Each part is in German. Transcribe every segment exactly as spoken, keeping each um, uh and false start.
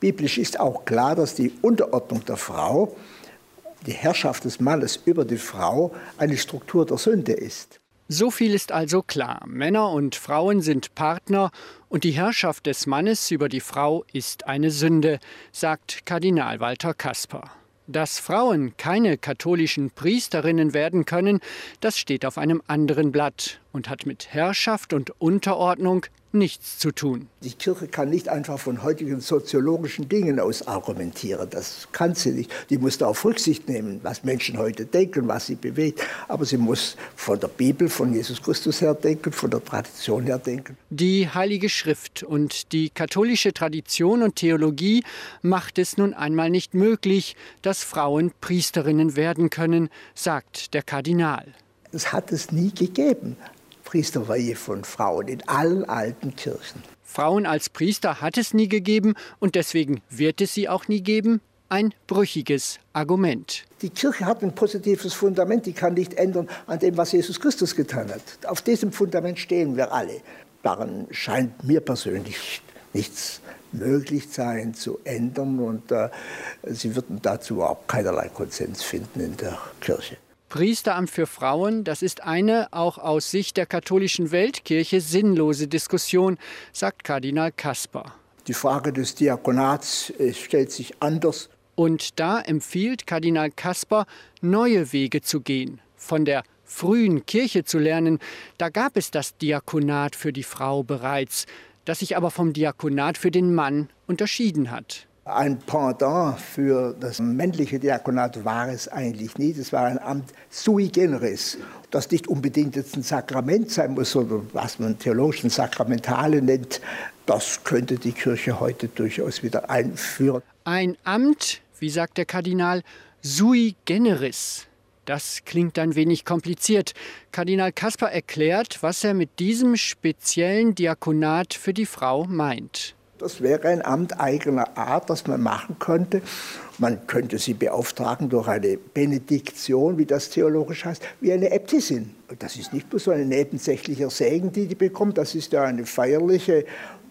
Biblisch ist auch klar, dass die Unterordnung der Frau, die Herrschaft des Mannes über die Frau, eine Struktur der Sünde ist. So viel ist also klar. Männer und Frauen sind Partner und die Herrschaft des Mannes über die Frau ist eine Sünde, sagt Kardinal Walter Kasper. Dass Frauen keine katholischen Priesterinnen werden können, das steht auf einem anderen Blatt und hat mit Herrschaft und Unterordnung nichts zu tun. Die Kirche kann nicht einfach von heutigen soziologischen Dingen aus argumentieren. Das kann sie nicht. Die muss darauf Rücksicht nehmen, was Menschen heute denken, was sie bewegt. Aber sie muss von der Bibel, von Jesus Christus her denken, von der Tradition her denken. Die Heilige Schrift und die katholische Tradition und Theologie macht es nun einmal nicht möglich, dass Frauen Priesterinnen werden können, sagt der Kardinal. Es hat es nie gegeben. Priesterweihe von Frauen in allen alten Kirchen. Frauen als Priester hat es nie gegeben und deswegen wird es sie auch nie geben. Ein brüchiges Argument. Die Kirche hat ein positives Fundament, die kann nicht ändern an dem, was Jesus Christus getan hat. Auf diesem Fundament stehen wir alle. Daran scheint mir persönlich nichts möglich sein zu ändern und äh, sie würden dazu auch keinerlei Konsens finden in der Kirche. Priesteramt für Frauen, das ist eine auch aus Sicht der katholischen Weltkirche sinnlose Diskussion, sagt Kardinal Kasper. Die Frage des Diakonats stellt sich anders. Und da empfiehlt Kardinal Kasper, neue Wege zu gehen. Von der frühen Kirche zu lernen, da gab es das Diakonat für die Frau bereits, das sich aber vom Diakonat für den Mann unterschieden hat. Ein Pendant für das männliche Diakonat war es eigentlich nie. Das war ein Amt sui generis, das nicht unbedingt jetzt ein Sakrament sein muss, sondern was man theologischen Sakramentale nennt. Das könnte die Kirche heute durchaus wieder einführen. Ein Amt, wie sagt der Kardinal, sui generis. Das klingt ein wenig kompliziert. Kardinal Kasper erklärt, was er mit diesem speziellen Diakonat für die Frau meint. Das wäre ein Amt eigener Art, das man machen könnte. Man könnte sie beauftragen durch eine Benediktion, wie das theologisch heißt, wie eine Äbtissin. Das ist nicht nur so ein nebensächlicher Segen, die die bekommt, das ist ja eine feierliche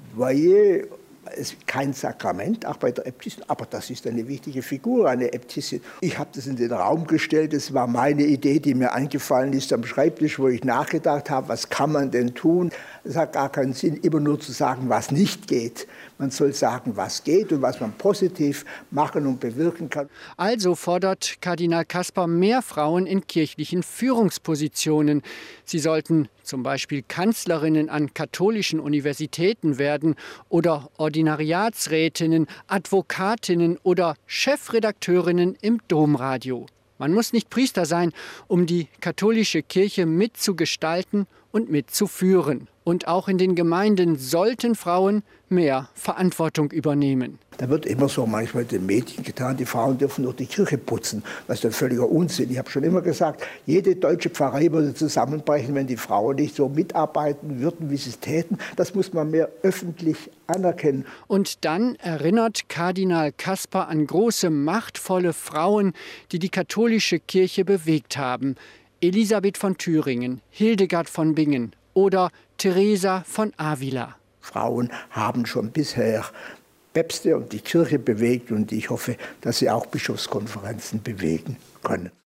Weihe. Es ist kein Sakrament, auch bei der Äbtissin, aber das ist eine wichtige Figur, eine Äbtissin. Ich habe das in den Raum gestellt, das war meine Idee, die mir eingefallen ist am Schreibtisch, wo ich nachgedacht habe, was kann man denn tun? Es hat gar keinen Sinn, immer nur zu sagen, was nicht geht. Man soll sagen, was geht und was man positiv machen und bewirken kann. Also fordert Kardinal Kasper mehr Frauen in kirchlichen Führungspositionen. Sie sollten zum Beispiel Kanzlerinnen an katholischen Universitäten werden oder Ordinariatsrätinnen, Advokatinnen oder Chefredakteurinnen im Domradio. Man muss nicht Priester sein, um die katholische Kirche mitzugestalten und mitzuführen. Und auch in den Gemeinden sollten Frauen mehr Verantwortung übernehmen. Da wird immer so manchmal den Mädchen getan, die Frauen dürfen nur die Kirche putzen. Das ist ein völliger Unsinn. Ich habe schon immer gesagt, jede deutsche Pfarrei würde zusammenbrechen, wenn die Frauen nicht so mitarbeiten würden, wie sie es täten. Das muss man mehr öffentlich anerkennen. Und dann erinnert Kardinal Kasper an große, machtvolle Frauen, die die katholische Kirche bewegt haben. Elisabeth von Thüringen, Hildegard von Bingen oder Teresa von Avila. Frauen haben schon bisher Päpste und die Kirche bewegt und ich hoffe, dass sie auch Bischofskonferenzen bewegen können.